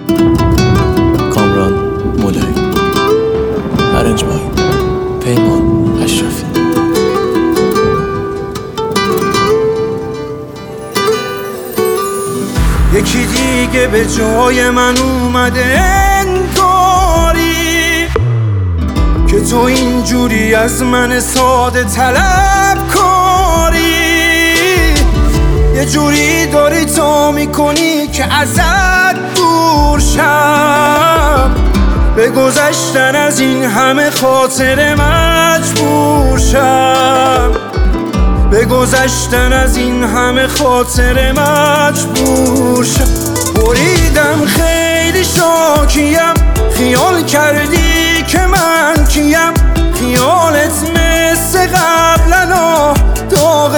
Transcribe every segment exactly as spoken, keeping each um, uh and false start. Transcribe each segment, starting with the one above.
کامران مولایی، ارنج بای پیمان اشرفی. یکی دیگه به جای من اومده انگاری که تو اینجوری از من ساده طلب کاری، یه جوری داری تو میکنی که ازت دور شم، به گذشتن از این همه خاطر مجبور شم، به گذشتن از این همه خاطر مجبور شم. بریدم خیلی شاکیم، خیال کردی که من کیم، خیالت مثل قبلنا داغ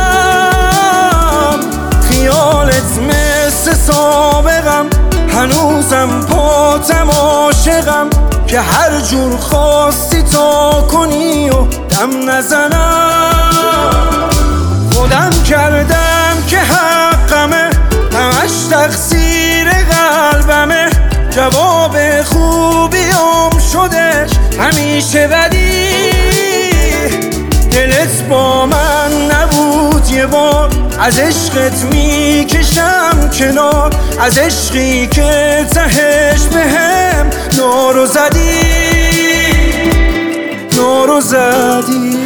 تنم، خیالت مثل سابقم هنوزم پاتم عاشقم، که هر جور خواستی تا کنی و دم نزنم. خودم کردم که حقمه، همش تقصیر قلبمه، جواب خوبیام شدش همیشه بدی. دلت با من نبود یه بار، از عشقت میکشم کنار، از عشقی که تهش بهم نارو زدی، نارو زدی.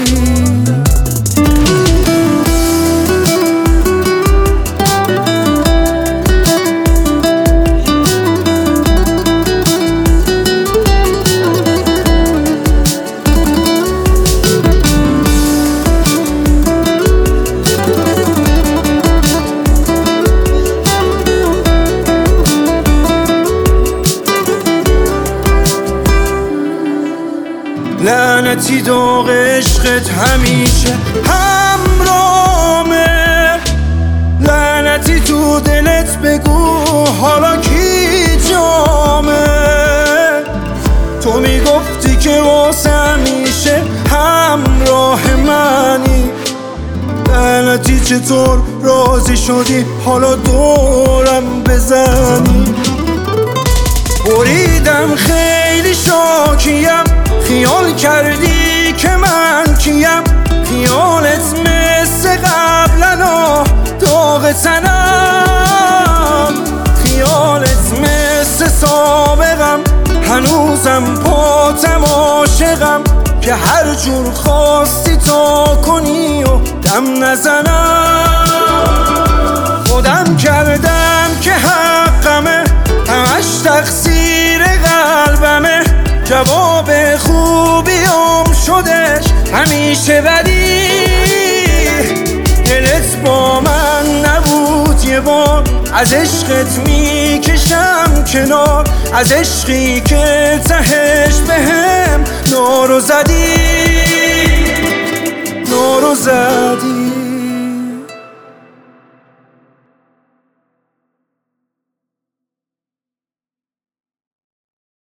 لعنتی داغ عشقت همیشه همرامه، لعنتی تو دلت بگو حالا کی جامه. تو میگفتی که واسه همیشه همراه منی، لعنتی چطور راضی شدی حالا دورم بزنی. بریدم خیلی شاکیم، خیال کردی که من کیم، خیالت مثل قبلنا داغ تنم، خیالت مثل سابقم هنوزم پاتم عاشقم، که هر جور خواستی تا کنی و دم نزنم. خودم کردم که حقمه، همش تقصیر قلبمه، جواب خوبیام شدش همیشه بدی. دلت با من نبود یه بار، از عشقت میکشم کنار، از عشقی که تهش بهم نارو زدی، نارو زدی.